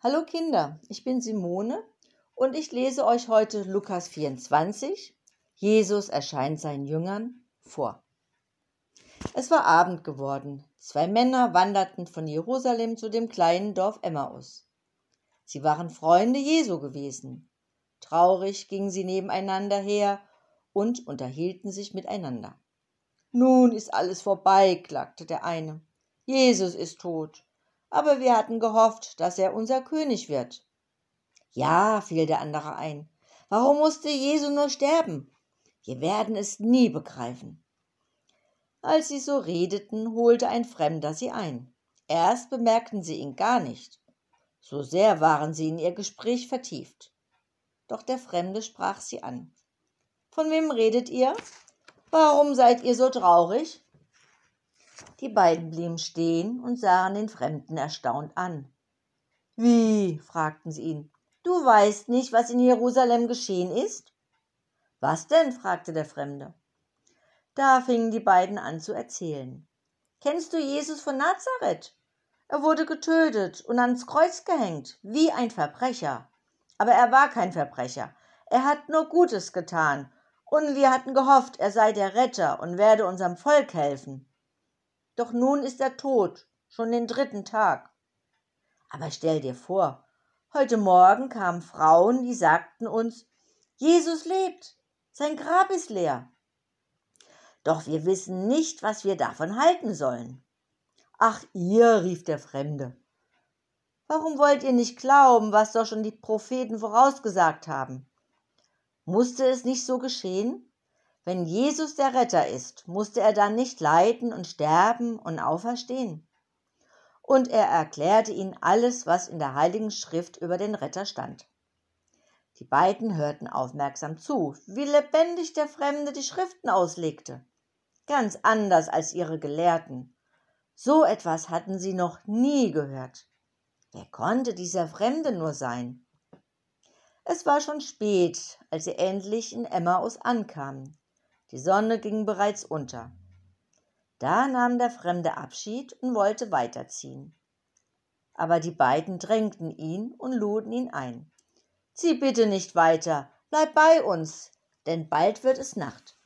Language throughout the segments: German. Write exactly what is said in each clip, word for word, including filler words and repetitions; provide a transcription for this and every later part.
Hallo Kinder, ich bin Simone und ich lese euch heute Lukas vierundzwanzig, Jesus erscheint seinen Jüngern, vor. Es war Abend geworden. Zwei Männer wanderten von Jerusalem zu dem kleinen Dorf Emmaus. Sie waren Freunde Jesu gewesen. Traurig gingen sie nebeneinander her und unterhielten sich miteinander. »Nun ist alles vorbei«, klagte der eine. »Jesus ist tot. Aber wir hatten gehofft, dass er unser König wird.« »Ja«, fiel der andere ein, »warum musste Jesu nur sterben? Wir werden es nie begreifen.« Als sie so redeten, holte ein Fremder sie ein. Erst bemerkten sie ihn gar nicht. So sehr waren sie in ihr Gespräch vertieft. Doch der Fremde sprach sie an. »Von wem redet ihr? Warum seid ihr so traurig?« Die beiden blieben stehen und sahen den Fremden erstaunt an. »Wie?«, fragten sie ihn. »Du weißt nicht, was in Jerusalem geschehen ist?« »Was denn?«, fragte der Fremde. Da fingen die beiden an zu erzählen. »Kennst du Jesus von Nazareth? Er wurde getötet und ans Kreuz gehängt, wie ein Verbrecher. Aber er war kein Verbrecher. Er hat nur Gutes getan. Und wir hatten gehofft, er sei der Retter und werde unserem Volk helfen. Doch nun ist er tot, schon den dritten Tag. Aber stell dir vor, heute Morgen kamen Frauen, die sagten uns, Jesus lebt, sein Grab ist leer. Doch wir wissen nicht, was wir davon halten sollen.« »Ach ihr«, rief der Fremde, »warum wollt ihr nicht glauben, was doch schon die Propheten vorausgesagt haben? Musste es nicht so geschehen? Wenn Jesus der Retter ist, musste er dann nicht leiden und sterben und auferstehen?« Und er erklärte ihnen alles, was in der Heiligen Schrift über den Retter stand. Die beiden hörten aufmerksam zu, wie lebendig der Fremde die Schriften auslegte. Ganz anders als ihre Gelehrten. So etwas hatten sie noch nie gehört. Wer konnte dieser Fremde nur sein? Es war schon spät, als sie endlich in Emmaus ankamen. Die Sonne ging bereits unter. Da nahm der Fremde Abschied und wollte weiterziehen. Aber die beiden drängten ihn und luden ihn ein. »Zieh bitte nicht weiter, bleib bei uns, denn bald wird es Nacht.«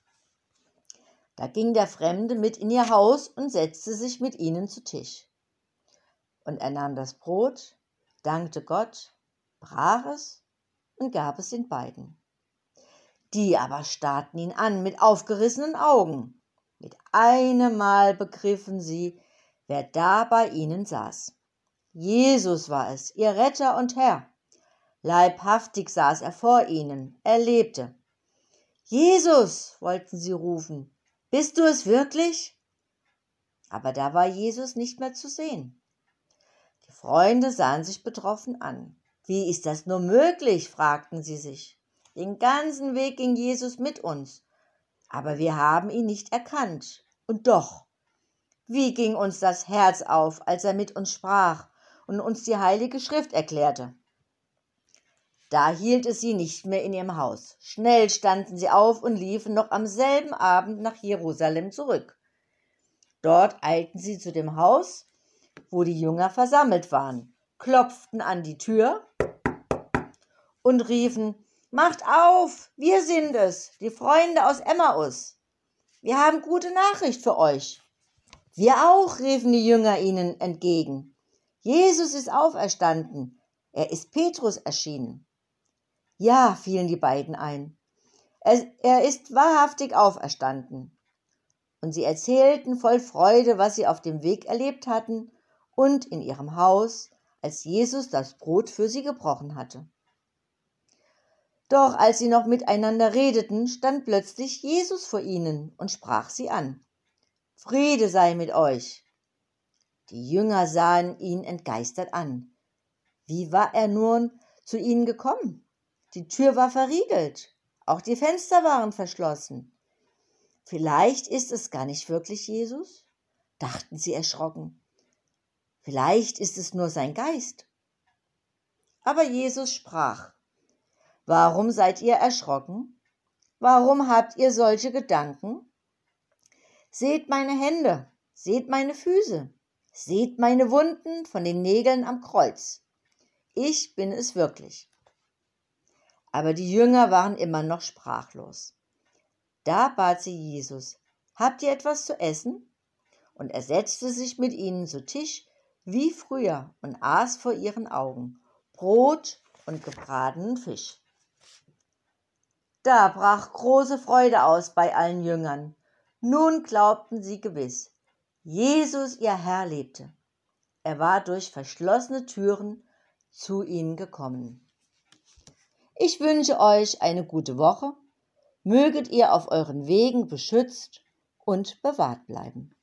Da ging der Fremde mit in ihr Haus und setzte sich mit ihnen zu Tisch. Und er nahm das Brot, dankte Gott, brach es und gab es den beiden. Die aber starrten ihn an mit aufgerissenen Augen. Mit einem Mal begriffen sie, wer da bei ihnen saß. Jesus war es, ihr Retter und Herr. Leibhaftig saß er vor ihnen, er lebte. »Jesus«, wollten sie rufen, »bist du es wirklich?« Aber da war Jesus nicht mehr zu sehen. Die Freunde sahen sich betroffen an. »Wie ist das nur möglich?«, fragten sie sich. »Den ganzen Weg ging Jesus mit uns, aber wir haben ihn nicht erkannt. Und doch, wie ging uns das Herz auf, als er mit uns sprach und uns die Heilige Schrift erklärte?« Da hielt es sie nicht mehr in ihrem Haus. Schnell standen sie auf und liefen noch am selben Abend nach Jerusalem zurück. Dort eilten sie zu dem Haus, wo die Jünger versammelt waren, klopften an die Tür und riefen, »Macht auf, wir sind es, die Freunde aus Emmaus. Wir haben gute Nachricht für euch.« »Wir auch«, riefen die Jünger ihnen entgegen. »Jesus ist auferstanden, er ist Petrus erschienen.« »Ja«, fielen die beiden ein, er, er ist wahrhaftig auferstanden.« Und sie erzählten voll Freude, was sie auf dem Weg erlebt hatten und in ihrem Haus, als Jesus das Brot für sie gebrochen hatte. Doch als sie noch miteinander redeten, stand plötzlich Jesus vor ihnen und sprach sie an. »Friede sei mit euch!« Die Jünger sahen ihn entgeistert an. Wie war er nun zu ihnen gekommen? Die Tür war verriegelt, auch die Fenster waren verschlossen. Vielleicht ist es gar nicht wirklich Jesus, dachten sie erschrocken. Vielleicht ist es nur sein Geist. Aber Jesus sprach, »Warum seid ihr erschrocken? Warum habt ihr solche Gedanken? Seht meine Hände, seht meine Füße, seht meine Wunden von den Nägeln am Kreuz. ich bin es wirklich. Aber die Jünger waren immer noch sprachlos. Da bat sie Jesus: Habt ihr etwas zu essen? Und er setzte sich mit ihnen zu Tisch wie früher und aß vor ihren Augen Brot und gebratenen Fisch. Da brach große Freude aus bei allen Jüngern. Nun glaubten sie gewiss, Jesus, ihr Herr, lebte. Er war durch verschlossene Türen zu ihnen gekommen. Ich wünsche euch eine gute Woche. Möget ihr auf euren Wegen beschützt und bewahrt bleiben.